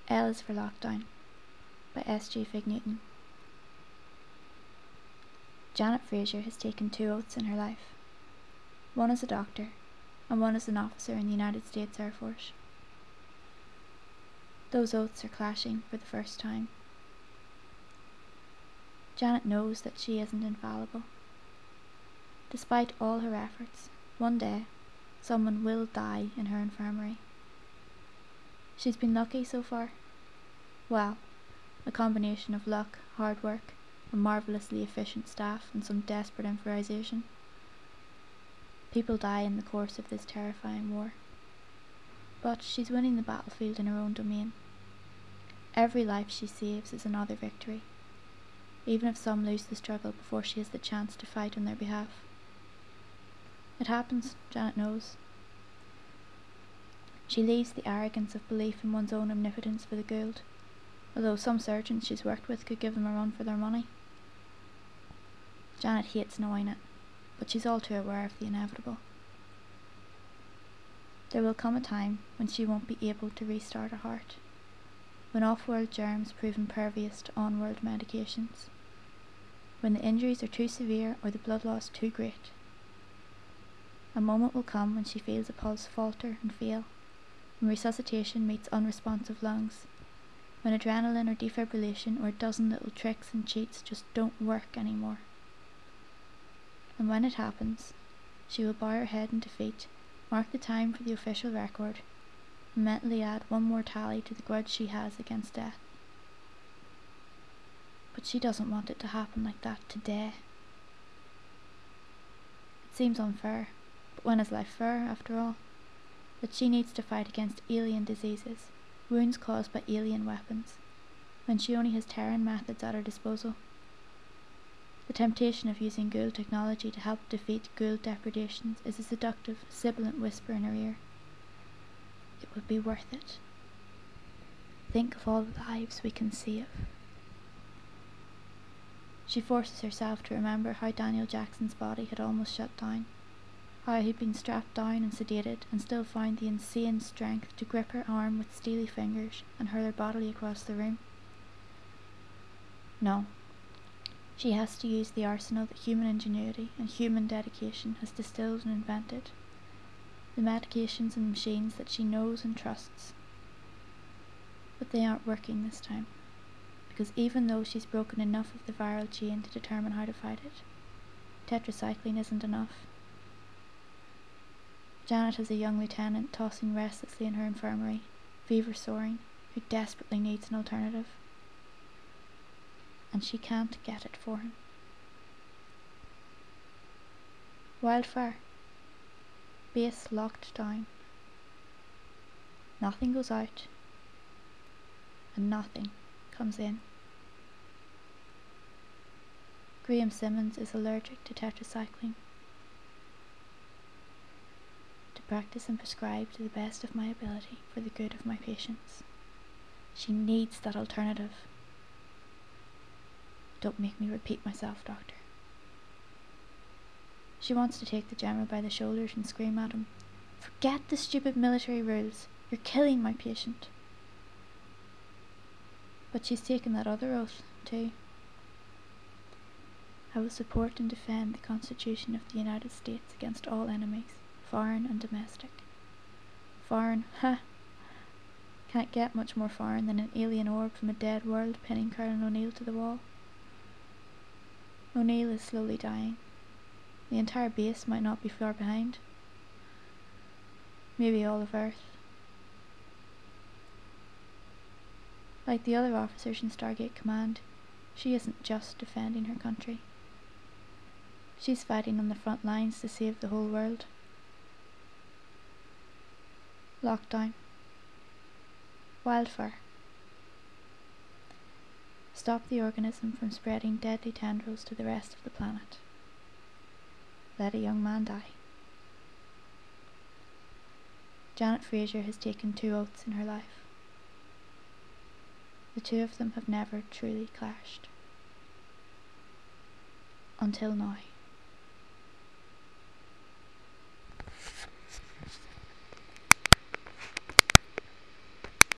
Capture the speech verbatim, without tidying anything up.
L is for Lockdown by S G Fig Newton. Janet Fraser has taken two oaths in her life. One as a doctor, and one as an officer in the United States Air Force. Those oaths are clashing for the first time. Janet knows that she isn't infallible. Despite all her efforts, one day, someone will die in her infirmary. She's been lucky so far. Well, a combination of luck, hard work, a marvellously efficient staff, and some desperate improvisation. People die in the course of this terrifying war. But she's winning the battlefield in her own domain. Every life she saves is another victory, even if some lose the struggle before she has the chance to fight on their behalf. It happens, Janet knows. She leaves the arrogance of belief in one's own omnipotence for the Gould, although some surgeons she's worked with could give them a run for their money. Janet hates knowing it, but she's all too aware of the inevitable. There will come a time when she won't be able to restart a heart, when off-world germs prove impervious to on-world medications, when the injuries are too severe or the blood loss too great. A moment will come when she feels a pulse falter and fail, when resuscitation meets unresponsive lungs, when adrenaline or defibrillation or a dozen little tricks and cheats just don't work anymore. And when it happens, she will bow her head in defeat, mark the time for the official record, and mentally add one more tally to the grudge she has against death. But she doesn't want it to happen like that today. It seems unfair, but when is life fair after all? That she needs to fight against alien diseases, wounds caused by alien weapons, when she only has Terran methods at her disposal. The temptation of using Gould technology to help defeat Gould depredations is a seductive, sibilant whisper in her ear. It would be worth it. Think of all the lives we can save. She forces herself to remember how Daniel Jackson's body had almost shut down, how he'd been strapped down and sedated and still found the insane strength to grip her arm with steely fingers and hurl her bodily across the room. No. She has to use the arsenal that human ingenuity and human dedication has distilled and invented, the medications and machines that she knows and trusts. But they aren't working this time, because even though she's broken enough of the viral chain to determine how to fight it, tetracycline isn't enough. Janet has a young lieutenant tossing restlessly in her infirmary, fever soaring, who desperately needs an alternative. And she can't get it for him. Wildfire. Base locked down. Nothing goes out, and nothing comes in. Graham Simmons is allergic to tetracycline. To practice and prescribe to the best of my ability for the good of my patients. She needs that alternative. Don't make me repeat myself, Doctor. She wants to take the general by the shoulders and scream at him, "Forget the stupid military rules. You're killing my patient." But she's taken that other oath, too. I will support and defend the Constitution of the United States against all enemies, foreign and domestic. Foreign, ha! Can't get much more foreign than an alien orb from a dead world pinning Colonel O'Neill to the wall. O'Neill is slowly dying. The entire base might not be far behind. Maybe all of Earth. Like the other officers in Stargate Command, she isn't just defending her country. She's fighting on the front lines to save the whole world. Lockdown. Wildfire. Stop the organism from spreading deadly tendrils to the rest of the planet. Let a young man die. Janet Fraser has taken two oaths in her life. The two of them have never truly clashed. Until now.